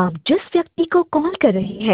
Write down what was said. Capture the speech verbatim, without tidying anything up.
आप जिस व्यक्ति को कॉल कर रहे हैं